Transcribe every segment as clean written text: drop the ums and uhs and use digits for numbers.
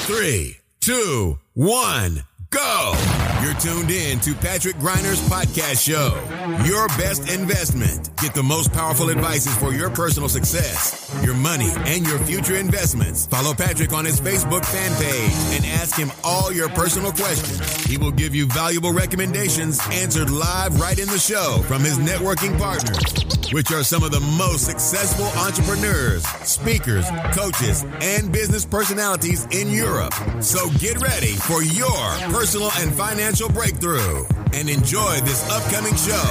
3, 2, 1, go! You're tuned in to Patrick Griner's podcast show. Your best investment. Get the most powerful advices for your personal success, your money, and your future investments. Follow Patrick on his Facebook fan page and ask him all your personal questions. He will give you valuable recommendations answered live right in the show from his networking partners, which are some of the most successful entrepreneurs, speakers, coaches, and business personalities in Europe. So get ready for your personal and financial breakthrough and enjoy this upcoming show.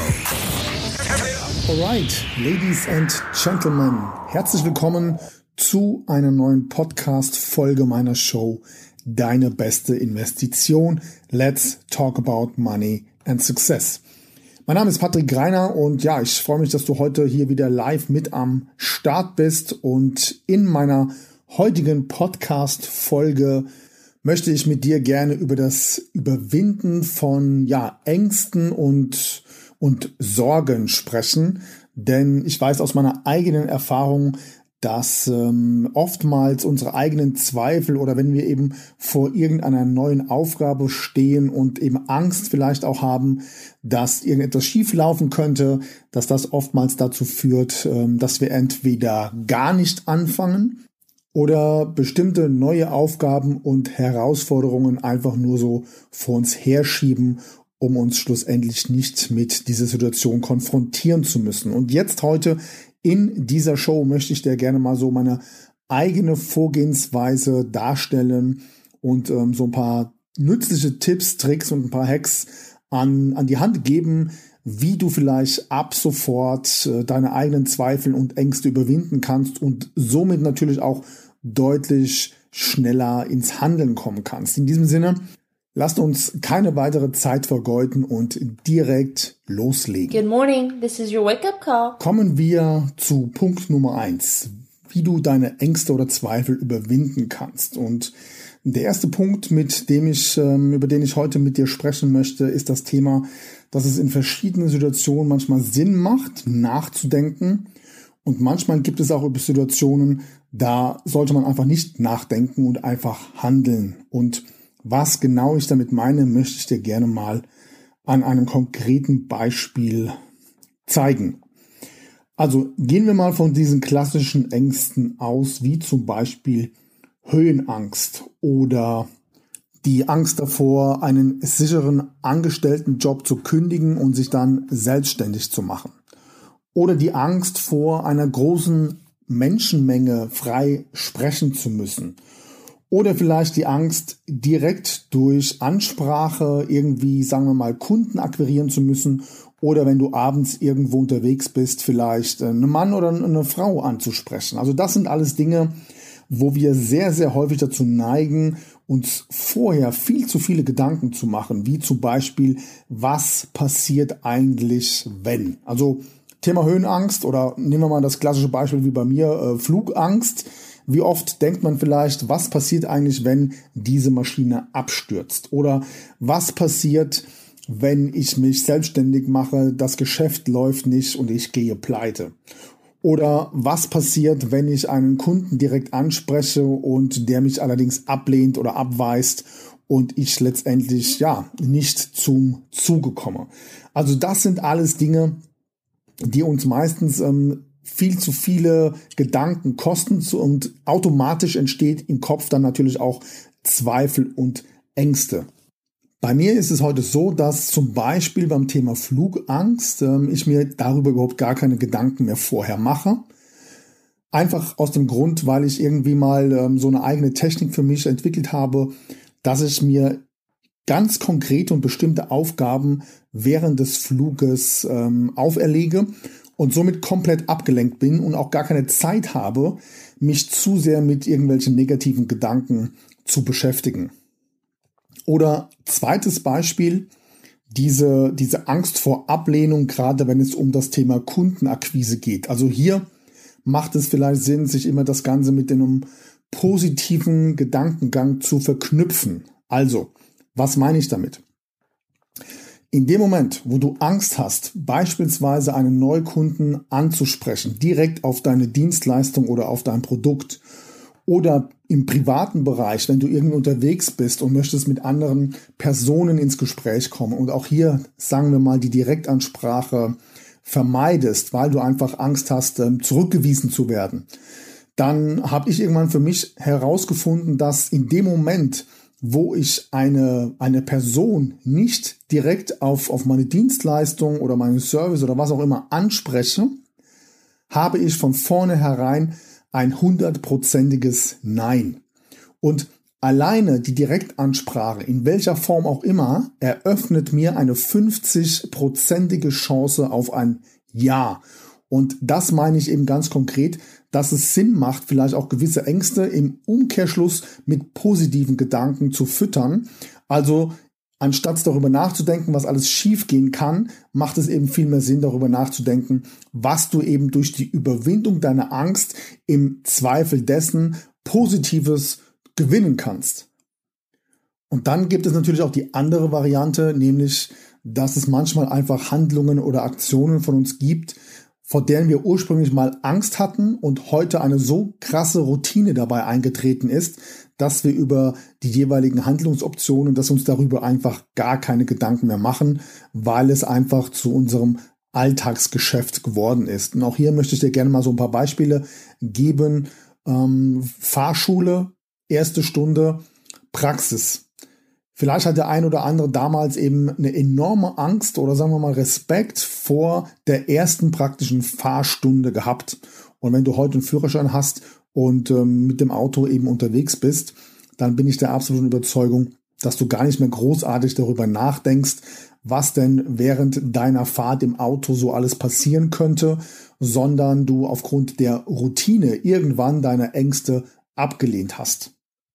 Alright, Ladies and Gentlemen, herzlich willkommen zu einer neuen Podcast-Folge meiner Show Deine beste Investition. Let's talk about money and success. Mein Name ist Patrick Greiner und ja, ich freue mich, dass du heute hier wieder live mit am Start bist, und in meiner heutigen Podcast-Folge möchte ich mit dir gerne über das Überwinden von Ängsten und Sorgen sprechen, denn ich weiß aus meiner eigenen Erfahrung, dass oftmals unsere eigenen Zweifel oder wenn wir eben vor irgendeiner neuen Aufgabe stehen und eben Angst vielleicht auch haben, dass irgendetwas schief laufen könnte, dass das oftmals dazu führt, dass wir entweder gar nicht anfangen oder bestimmte neue Aufgaben und Herausforderungen einfach nur so vor uns herschieben, um uns schlussendlich nicht mit dieser Situation konfrontieren zu müssen. Und jetzt heute in dieser Show möchte ich dir gerne mal so meine eigene Vorgehensweise darstellen und so ein paar nützliche Tipps, Tricks und ein paar Hacks an die Hand geben, wie du vielleicht ab sofort deine eigenen Zweifel und Ängste überwinden kannst und somit natürlich auch deutlich schneller ins Handeln kommen kannst. In diesem Sinne, lasst uns keine weitere Zeit vergeuden und direkt loslegen. Good morning, this is your wake-up call. Kommen wir zu Punkt Nummer 1, wie du deine Ängste oder Zweifel überwinden kannst. Und der erste Punkt, über den ich heute mit dir sprechen möchte, ist das Thema, dass es in verschiedenen Situationen manchmal Sinn macht, nachzudenken. Und manchmal gibt es auch Situationen, da sollte man einfach nicht nachdenken und einfach handeln. Und was genau ich damit meine, möchte ich dir gerne mal an einem konkreten Beispiel zeigen. Also gehen wir mal von diesen klassischen Ängsten aus, wie zum Beispiel Höhenangst oder die Angst davor, einen sicheren Angestelltenjob zu kündigen und sich dann selbstständig zu machen. Oder die Angst vor einer großen Menschenmenge frei sprechen zu müssen. Oder vielleicht die Angst, direkt durch Ansprache irgendwie, sagen wir mal, Kunden akquirieren zu müssen. Oder wenn du abends irgendwo unterwegs bist, vielleicht einen Mann oder eine Frau anzusprechen. Also das sind alles Dinge, wo wir sehr, sehr häufig dazu neigen, uns vorher viel zu viele Gedanken zu machen. Wie zum Beispiel, was passiert eigentlich, wenn? Also Thema Höhenangst oder nehmen wir mal das klassische Beispiel wie bei mir, Flugangst. Wie oft denkt man vielleicht, was passiert eigentlich, wenn diese Maschine abstürzt? Oder was passiert, wenn ich mich selbstständig mache, das Geschäft läuft nicht und ich gehe pleite? Oder was passiert, wenn ich einen Kunden direkt anspreche und der mich allerdings ablehnt oder abweist und ich letztendlich nicht zum Zuge komme? Also das sind alles Dinge, die uns meistens viel zu viele Gedanken kosten und automatisch entsteht im Kopf dann natürlich auch Zweifel und Ängste. Bei mir ist es heute so, dass zum Beispiel beim Thema Flugangst ich mir darüber überhaupt gar keine Gedanken mehr vorher mache. Einfach aus dem Grund, weil ich irgendwie mal so eine eigene Technik für mich entwickelt habe, dass ich mir ganz konkrete und bestimmte Aufgaben während des Fluges auferlege und somit komplett abgelenkt bin und auch gar keine Zeit habe, mich zu sehr mit irgendwelchen negativen Gedanken zu beschäftigen. Oder zweites Beispiel, diese Angst vor Ablehnung, gerade wenn es um das Thema Kundenakquise geht. Also hier macht es vielleicht Sinn, sich immer das Ganze mit einem positiven Gedankengang zu verknüpfen. Also, was meine ich damit? In dem Moment, wo du Angst hast, beispielsweise einen Neukunden anzusprechen, direkt auf deine Dienstleistung oder auf dein Produkt, Oder im privaten Bereich, wenn du irgendwie unterwegs bist und möchtest mit anderen Personen ins Gespräch kommen und auch hier, sagen wir mal, die Direktansprache vermeidest, weil du einfach Angst hast, zurückgewiesen zu werden, dann habe ich irgendwann für mich herausgefunden, dass in dem Moment, wo ich eine Person nicht direkt auf meine Dienstleistung oder meinen Service oder was auch immer anspreche, habe ich von vornherein ein 100%iges Nein. Und alleine die Direktansprache, in welcher Form auch immer, eröffnet mir eine 50%ige Chance auf ein Ja. Und das meine ich eben ganz konkret, dass es Sinn macht, vielleicht auch gewisse Ängste im Umkehrschluss mit positiven Gedanken zu füttern. Also anstatt darüber nachzudenken, was alles schiefgehen kann, macht es eben viel mehr Sinn, darüber nachzudenken, was du eben durch die Überwindung deiner Angst im Zweifel dessen Positives gewinnen kannst. Und dann gibt es natürlich auch die andere Variante, nämlich, dass es manchmal einfach Handlungen oder Aktionen von uns gibt, vor deren wir ursprünglich mal Angst hatten und heute eine so krasse Routine dabei eingetreten ist, dass wir über die jeweiligen Handlungsoptionen, dass uns darüber einfach gar keine Gedanken mehr machen, weil es einfach zu unserem Alltagsgeschäft geworden ist. Und auch hier möchte ich dir gerne mal so ein paar Beispiele geben. Fahrschule, erste Stunde, Praxis. Vielleicht hat der ein oder andere damals eben eine enorme Angst oder sagen wir mal Respekt vor der ersten praktischen Fahrstunde gehabt. Und wenn du heute einen Führerschein hast und mit dem Auto eben unterwegs bist, dann bin ich der absoluten Überzeugung, dass du gar nicht mehr großartig darüber nachdenkst, was denn während deiner Fahrt im Auto so alles passieren könnte, sondern du aufgrund der Routine irgendwann deine Ängste abgelehnt hast.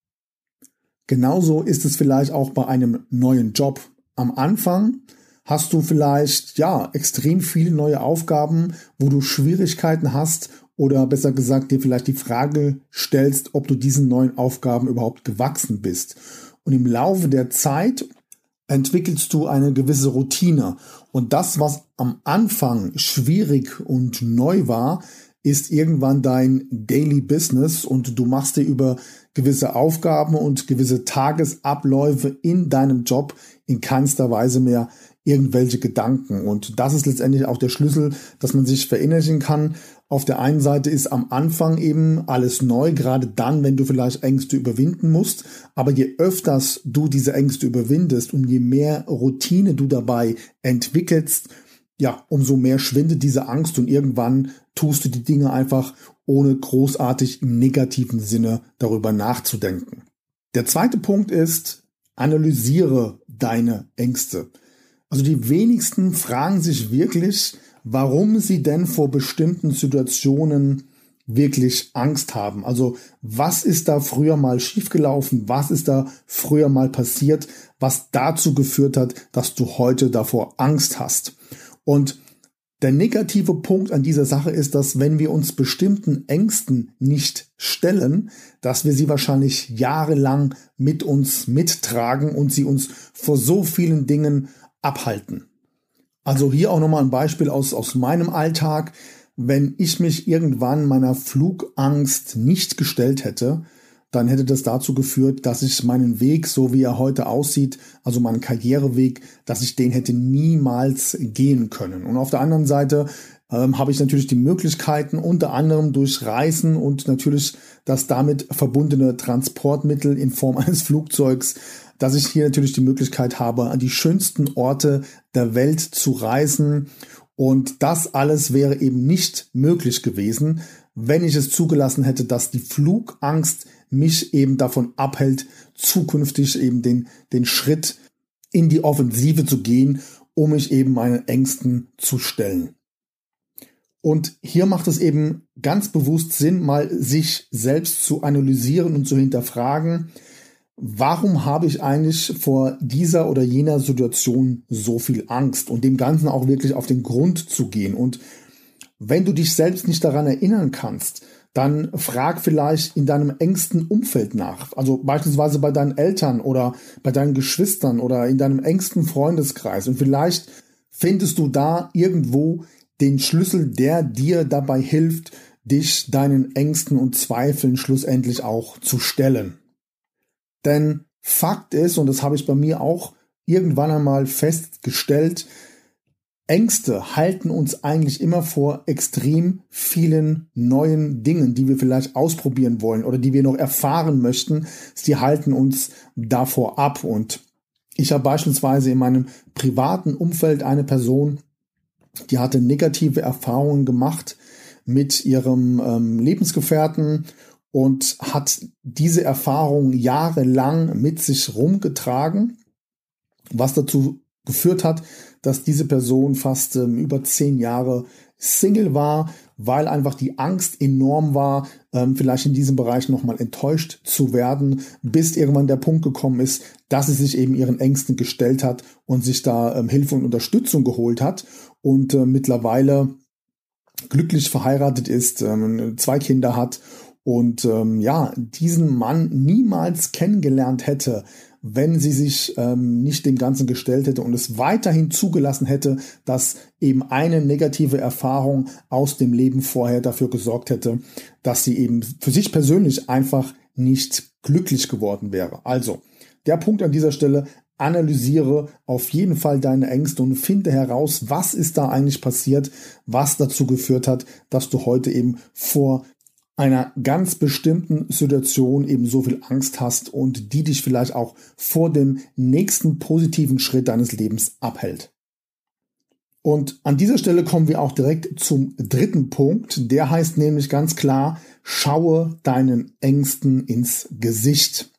Genauso ist es vielleicht auch bei einem neuen Job. Am Anfang hast du vielleicht extrem viele neue Aufgaben, wo du Schwierigkeiten hast oder besser gesagt dir vielleicht die Frage stellst, ob du diesen neuen Aufgaben überhaupt gewachsen bist. Und im Laufe der Zeit entwickelst du eine gewisse Routine. Und das, was am Anfang schwierig und neu war, ist irgendwann dein Daily Business und du machst dir über gewisse Aufgaben und gewisse Tagesabläufe in deinem Job in keinster Weise mehr irgendwelche Gedanken. Und das ist letztendlich auch der Schlüssel, dass man sich verinnerlichen kann. Auf der einen Seite ist am Anfang eben alles neu, gerade dann, wenn du vielleicht Ängste überwinden musst. Aber je öfters du diese Ängste überwindest und je mehr Routine du dabei entwickelst, umso mehr schwindet diese Angst und irgendwann tust du die Dinge einfach, ohne großartig im negativen Sinne darüber nachzudenken. Der zweite Punkt ist, analysiere deine Ängste. Also die wenigsten fragen sich wirklich, warum sie denn vor bestimmten Situationen wirklich Angst haben. Also was ist da früher mal schiefgelaufen? Was ist da früher mal passiert, was dazu geführt hat, dass du heute davor Angst hast? Und der negative Punkt an dieser Sache ist, dass wenn wir uns bestimmten Ängsten nicht stellen, dass wir sie wahrscheinlich jahrelang mit uns mittragen und sie uns vor so vielen Dingen abhalten. Also hier auch nochmal ein Beispiel aus meinem Alltag. Wenn ich mich irgendwann meiner Flugangst nicht gestellt hätte, dann hätte das dazu geführt, dass ich meinen Weg, so wie er heute aussieht, also meinen Karriereweg, dass ich den hätte niemals gehen können. Und auf der anderen Seite habe ich natürlich die Möglichkeiten, unter anderem durch Reisen und natürlich das damit verbundene Transportmittel in Form eines Flugzeugs, dass ich hier natürlich die Möglichkeit habe, an die schönsten Orte der Welt zu reisen. Und das alles wäre eben nicht möglich gewesen, wenn ich es zugelassen hätte, dass die Flugangst mich eben davon abhält, zukünftig eben den Schritt in die Offensive zu gehen, um mich eben meinen Ängsten zu stellen. Und hier macht es eben ganz bewusst Sinn, mal sich selbst zu analysieren und zu hinterfragen, warum habe ich eigentlich vor dieser oder jener Situation so viel Angst und dem Ganzen auch wirklich auf den Grund zu gehen. Und wenn du dich selbst nicht daran erinnern kannst, dann frag vielleicht in deinem engsten Umfeld nach. Also beispielsweise bei deinen Eltern oder bei deinen Geschwistern oder in deinem engsten Freundeskreis. Und vielleicht findest du da irgendwo den Schlüssel, der dir dabei hilft, dich deinen Ängsten und Zweifeln schlussendlich auch zu stellen. Denn Fakt ist, und das habe ich bei mir auch irgendwann einmal festgestellt, Ängste halten uns eigentlich immer vor extrem vielen neuen Dingen, die wir vielleicht ausprobieren wollen oder die wir noch erfahren möchten. Sie halten uns davor ab. Und ich habe beispielsweise in meinem privaten Umfeld eine Person, die hatte negative Erfahrungen gemacht mit ihrem Lebensgefährten und hat diese Erfahrung jahrelang mit sich rumgetragen, was dazu geführt hat, dass diese Person fast über 10 Jahre Single war, weil einfach die Angst enorm war, vielleicht in diesem Bereich nochmal enttäuscht zu werden, bis irgendwann der Punkt gekommen ist, dass sie sich eben ihren Ängsten gestellt hat und sich da Hilfe und Unterstützung geholt hat und mittlerweile glücklich verheiratet ist, 2 Kinder hat und diesen Mann niemals kennengelernt hätte, wenn sie sich nicht dem Ganzen gestellt hätte und es weiterhin zugelassen hätte, dass eben eine negative Erfahrung aus dem Leben vorher dafür gesorgt hätte, dass sie eben für sich persönlich einfach nicht glücklich geworden wäre. Also, der Punkt an dieser Stelle: Analysiere auf jeden Fall deine Ängste und finde heraus, was ist da eigentlich passiert, was dazu geführt hat, dass du heute eben vor einer ganz bestimmten Situation eben so viel Angst hast und die dich vielleicht auch vor dem nächsten positiven Schritt deines Lebens abhält. Und an dieser Stelle kommen wir auch direkt zum 3. Punkt. Der heißt nämlich ganz klar: Schaue deinen Ängsten ins Gesicht.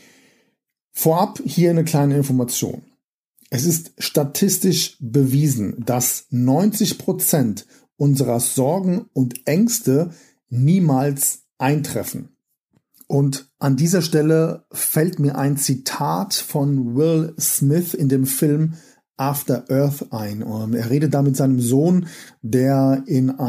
Vorab hier eine kleine Information. Es ist statistisch bewiesen, dass 90% unserer Sorgen und Ängste niemals eintreffen. Und an dieser Stelle fällt mir ein Zitat von Will Smith in dem Film After Earth ein. Er redet da mit seinem Sohn, der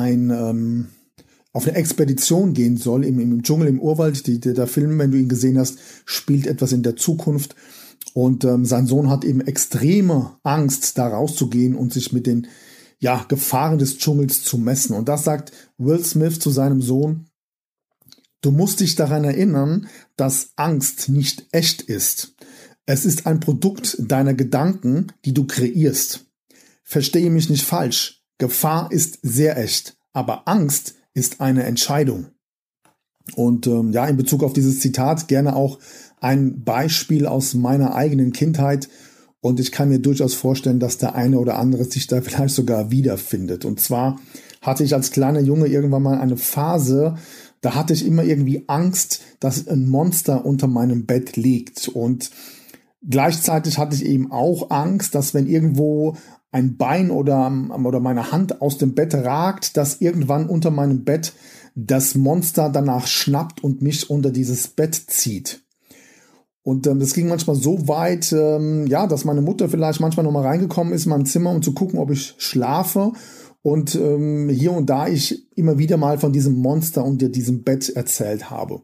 auf eine Expedition gehen soll im Dschungel, im Urwald. Der Film, wenn du ihn gesehen hast, spielt etwas in der Zukunft. Und sein Sohn hat eben extreme Angst, da rauszugehen und sich mit den Gefahren des Dschungels zu messen. Und das sagt Will Smith zu seinem Sohn: Du musst dich daran erinnern, dass Angst nicht echt ist. Es ist ein Produkt deiner Gedanken, die du kreierst. Verstehe mich nicht falsch. Gefahr ist sehr echt, aber Angst ist eine Entscheidung. Und in Bezug auf dieses Zitat gerne auch ein Beispiel aus meiner eigenen Kindheit. Und ich kann mir durchaus vorstellen, dass der eine oder andere sich da vielleicht sogar wiederfindet. Und zwar hatte ich als kleiner Junge irgendwann mal eine Phase, da hatte ich immer irgendwie Angst, dass ein Monster unter meinem Bett liegt. Und gleichzeitig hatte ich eben auch Angst, dass wenn irgendwo ein Bein oder meine Hand aus dem Bett ragt, dass irgendwann unter meinem Bett das Monster danach schnappt und mich unter dieses Bett zieht. Und das ging manchmal so weit, dass meine Mutter vielleicht manchmal noch mal reingekommen ist in mein Zimmer, um zu gucken, ob ich schlafe. Und hier und da ich immer wieder mal von diesem Monster unter diesem Bett erzählt habe.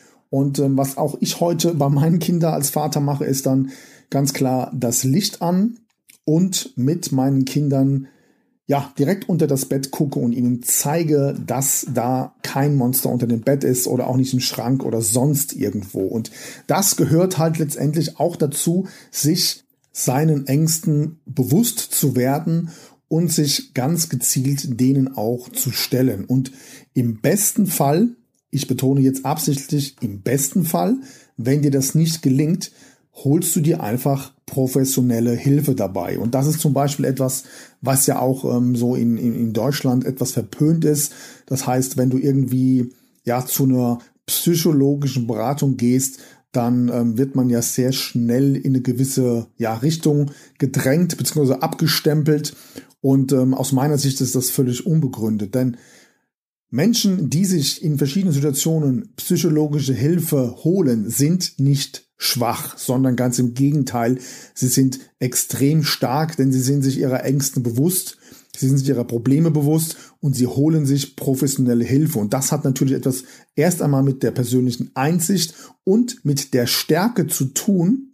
Und was auch ich heute bei meinen Kindern als Vater mache, ist dann ganz klar das Licht an und mit meinen Kindern direkt unter das Bett gucke und ihnen zeige, dass da kein Monster unter dem Bett ist oder auch nicht im Schrank oder sonst irgendwo. Und das gehört halt letztendlich auch dazu, sich seinen Ängsten bewusst zu werden und sich ganz gezielt denen auch zu stellen. Und im besten Fall, ich betone jetzt absichtlich im besten Fall, wenn dir das nicht gelingt, holst du dir einfach professionelle Hilfe dabei. Und das ist zum Beispiel etwas, was ja auch so in Deutschland etwas verpönt ist. Das heißt, wenn du irgendwie zu einer psychologischen Beratung gehst, dann wird man ja sehr schnell in eine gewisse Richtung gedrängt bzw. abgestempelt. Und aus meiner Sicht ist das völlig unbegründet. Denn Menschen, die sich in verschiedenen Situationen psychologische Hilfe holen, sind nicht schwach, sondern ganz im Gegenteil. Sie sind extrem stark, denn sie sind sich ihrer Ängsten bewusst, sie sind sich ihrer Probleme bewusst und sie holen sich professionelle Hilfe. Und das hat natürlich etwas erst einmal mit der persönlichen Einsicht und mit der Stärke zu tun,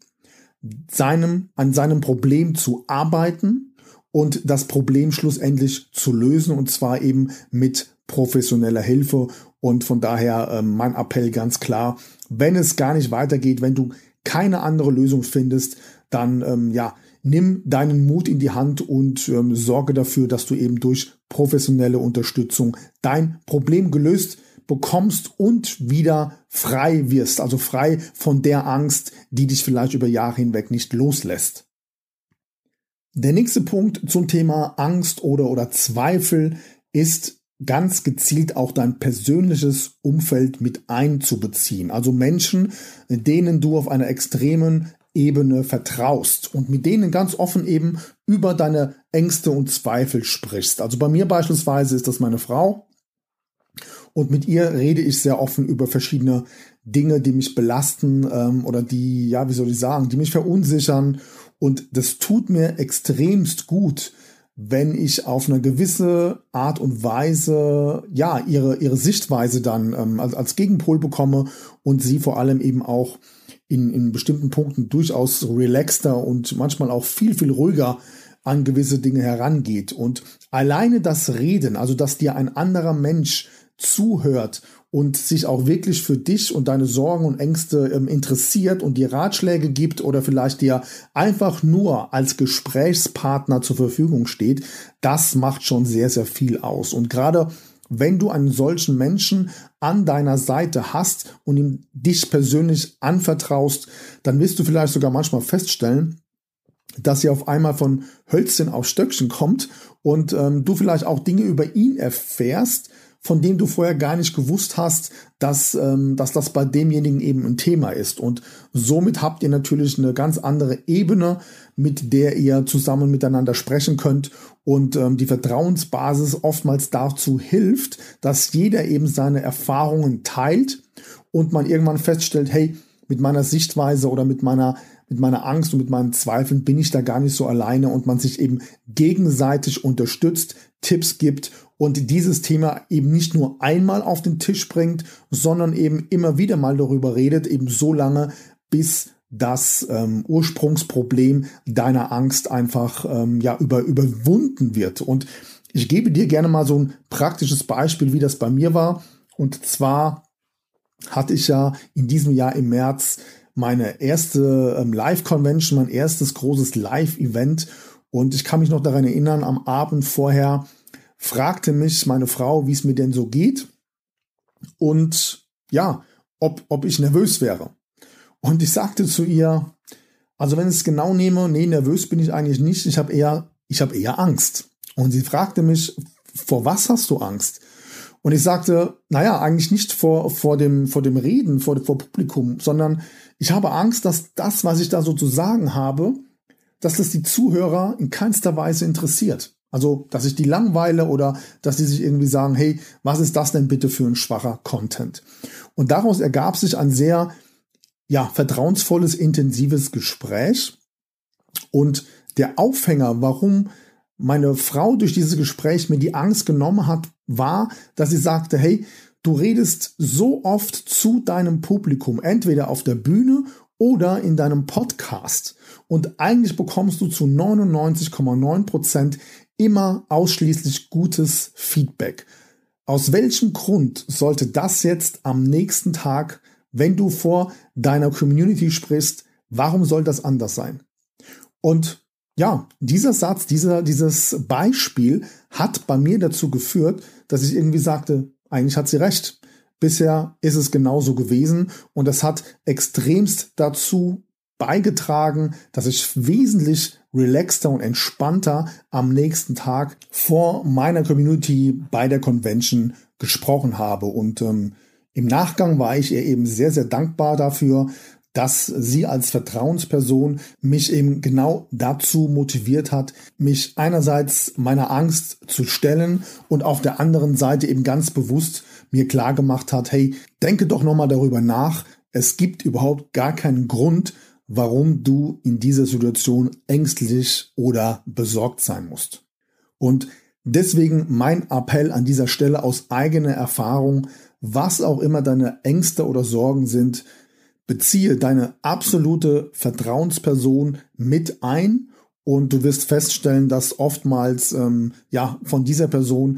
an seinem Problem zu arbeiten und das Problem schlussendlich zu lösen, und zwar eben mit professioneller Hilfe. Und von daher mein Appell ganz klar, wenn es gar nicht weitergeht, wenn du keine andere Lösung findest, dann nimm deinen Mut in die Hand und sorge dafür, dass du eben durch professionelle Unterstützung dein Problem gelöst bekommst und wieder frei wirst, also frei von der Angst, die dich vielleicht über Jahre hinweg nicht loslässt. Der nächste Punkt zum Thema Angst oder Zweifel ist ganz gezielt auch dein persönliches Umfeld mit einzubeziehen. Also Menschen, denen du auf einer extremen Ebene vertraust und mit denen ganz offen eben über deine Ängste und Zweifel sprichst. Also bei mir beispielsweise ist das meine Frau. Und mit ihr rede ich sehr offen über verschiedene Dinge, die mich belasten oder die, die mich verunsichern. Und das tut mir extremst gut, wenn ich auf eine gewisse Art und Weise, ihre Sichtweise dann als Gegenpol bekomme und sie vor allem eben auch in bestimmten Punkten durchaus relaxter und manchmal auch viel, viel ruhiger an gewisse Dinge herangeht. Und alleine das Reden, also dass dir ein anderer Mensch zuhört und sich auch wirklich für dich und deine Sorgen und Ängste interessiert und dir Ratschläge gibt oder vielleicht dir einfach nur als Gesprächspartner zur Verfügung steht, das macht schon sehr, sehr viel aus. Und gerade wenn du einen solchen Menschen an deiner Seite hast und ihm dich persönlich anvertraust, dann wirst du vielleicht sogar manchmal feststellen, dass ihr auf einmal von Hölzchen auf Stöckchen kommt und du vielleicht auch Dinge über ihn erfährst, von dem du vorher gar nicht gewusst hast, dass das bei demjenigen eben ein Thema ist. Und somit habt ihr natürlich eine ganz andere Ebene, mit der ihr zusammen miteinander sprechen könnt. Und die Vertrauensbasis oftmals dazu hilft, dass jeder eben seine Erfahrungen teilt und man irgendwann feststellt, hey, mit meiner Sichtweise oder mit meiner Angst und mit meinen Zweifeln bin ich da gar nicht so alleine und man sich eben gegenseitig unterstützt, Tipps gibt und dieses Thema eben nicht nur einmal auf den Tisch bringt, sondern eben immer wieder mal darüber redet, eben so lange, bis das Ursprungsproblem deiner Angst einfach überwunden wird. Und ich gebe dir gerne mal so ein praktisches Beispiel, wie das bei mir war. Und zwar hatte ich ja in diesem Jahr im März meine erste Live-Convention, mein erstes großes Live-Event. Und ich kann mich noch daran erinnern, am Abend vorher fragte mich meine Frau, wie es mir denn so geht und ob ich nervös wäre. Und ich sagte zu ihr, also wenn ich es genau nehme, nee, nervös bin ich eigentlich nicht, ich habe eher Angst. Und sie fragte mich, vor was hast du Angst? Und ich sagte, eigentlich nicht vor dem Reden, vor Publikum, sondern ich habe Angst, dass das, was ich da so zu sagen habe, dass das die Zuhörer in keinster Weise interessiert. Also, dass ich die langweile oder dass die sich irgendwie sagen, hey, was ist das denn bitte für ein schwacher Content? Und daraus ergab sich ein sehr, vertrauensvolles, intensives Gespräch. Und der Aufhänger, warum meine Frau durch dieses Gespräch mir die Angst genommen hat, war, dass sie sagte, hey, du redest so oft zu deinem Publikum, entweder auf der Bühne oder in deinem Podcast. Und eigentlich bekommst du zu 99,9% immer ausschließlich gutes Feedback. Aus welchem Grund sollte das jetzt am nächsten Tag, wenn du vor deiner Community sprichst, warum soll das anders sein? Und dieser Satz, dieses Beispiel hat bei mir dazu geführt, dass ich irgendwie sagte, eigentlich hat sie recht. Bisher ist es genauso gewesen und das hat extremst dazu beigetragen, dass ich wesentlich relaxter und entspannter am nächsten Tag vor meiner Community bei der Convention gesprochen habe. Und im Nachgang war ich ihr eben sehr, sehr dankbar dafür, dass sie als Vertrauensperson mich eben genau dazu motiviert hat, mich einerseits meiner Angst zu stellen und auf der anderen Seite eben ganz bewusst mir klar gemacht hat, hey, denke doch nochmal darüber nach. Es gibt überhaupt gar keinen Grund, warum du in dieser Situation ängstlich oder besorgt sein musst. Und deswegen mein Appell an dieser Stelle aus eigener Erfahrung, was auch immer deine Ängste oder Sorgen sind, beziehe deine absolute Vertrauensperson mit ein und du wirst feststellen, dass oftmals von dieser Person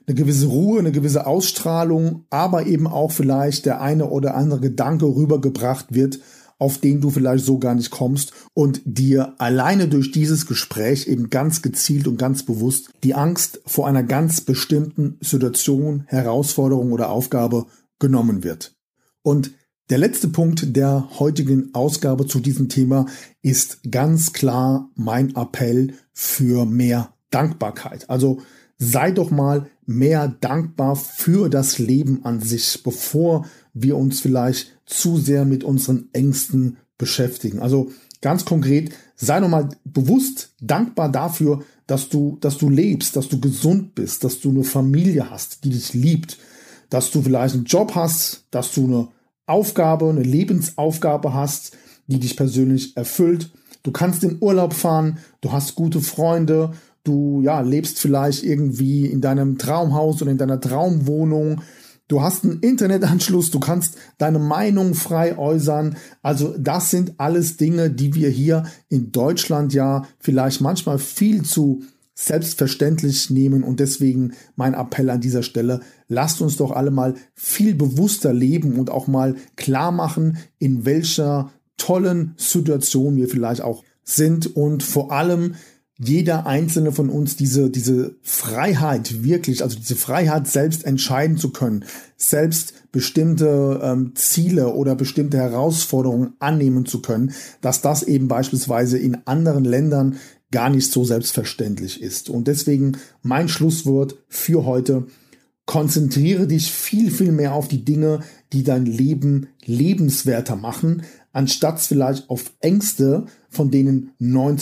eine gewisse Ruhe, eine gewisse Ausstrahlung, aber eben auch vielleicht der eine oder andere Gedanke rübergebracht wird, auf den du vielleicht so gar nicht kommst und dir alleine durch dieses Gespräch eben ganz gezielt und ganz bewusst die Angst vor einer ganz bestimmten Situation, Herausforderung oder Aufgabe genommen wird. Und der letzte Punkt der heutigen Ausgabe zu diesem Thema ist ganz klar mein Appell für mehr Dankbarkeit. Also sei doch mal mehr dankbar für das Leben an sich, bevor wir uns vielleicht zu sehr mit unseren Ängsten beschäftigen. Also ganz konkret, sei doch mal bewusst dankbar dafür, dass du lebst, dass du gesund bist, dass du eine Familie hast, die dich liebt, dass du vielleicht einen Job hast, dass du eine Aufgabe, eine Lebensaufgabe hast, die dich persönlich erfüllt. Du kannst in Urlaub fahren, du hast gute Freunde, du lebst vielleicht irgendwie in deinem Traumhaus oder in deiner Traumwohnung. Du hast einen Internetanschluss, du kannst deine Meinung frei äußern. Also das sind alles Dinge, die wir hier in Deutschland ja vielleicht manchmal viel zu selbstverständlich nehmen. Und deswegen mein Appell an dieser Stelle, lasst uns doch alle mal viel bewusster leben und auch mal klar machen, in welcher tollen Situation wir vielleicht auch sind und vor allem jeder einzelne von uns diese Freiheit wirklich, also diese Freiheit selbst entscheiden zu können, selbst bestimmte Ziele oder bestimmte Herausforderungen annehmen zu können, dass das eben beispielsweise in anderen Ländern gar nicht so selbstverständlich ist. Und deswegen mein Schlusswort für heute: Konzentriere dich viel, viel mehr auf die Dinge, die dein Leben lebenswerter machen, anstatt vielleicht auf Ängste, von denen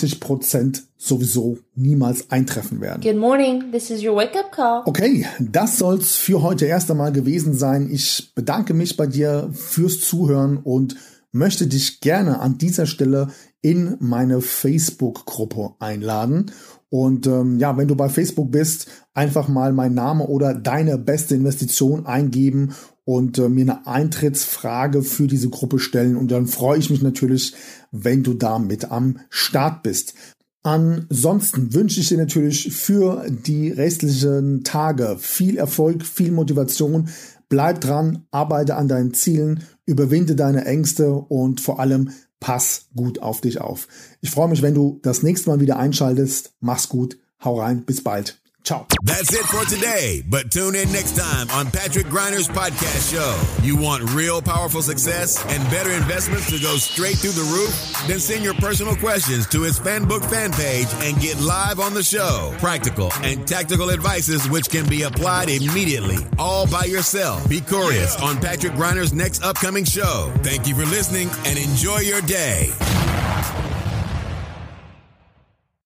90% sowieso niemals eintreffen werden. Good morning, this is your wake-up call. Okay, das soll's für heute erst einmal gewesen sein. Ich bedanke mich bei dir fürs Zuhören und möchte dich gerne an dieser Stelle in meine Facebook-Gruppe einladen. Und wenn du bei Facebook bist, einfach mal mein Name oder deine beste Investition eingeben und mir eine Eintrittsfrage für diese Gruppe stellen. Und dann freue ich mich natürlich, wenn du da mit am Start bist. Ansonsten wünsche ich dir natürlich für die restlichen Tage viel Erfolg, viel Motivation. Bleib dran, arbeite an deinen Zielen, überwinde deine Ängste und vor allem pass gut auf dich auf. Ich freue mich, wenn du das nächste Mal wieder einschaltest. Mach's gut, hau rein, bis bald. Ciao. That's it for today, but tune in next time on Patrick Griner's podcast show. You want real powerful success and better investments to go straight through the roof? Then send your personal questions to his FanBook fan page and get live on the show. Practical and tactical advices which can be applied immediately, all by yourself. Be curious on Patrick Griner's next upcoming show. Thank you for listening and enjoy your day.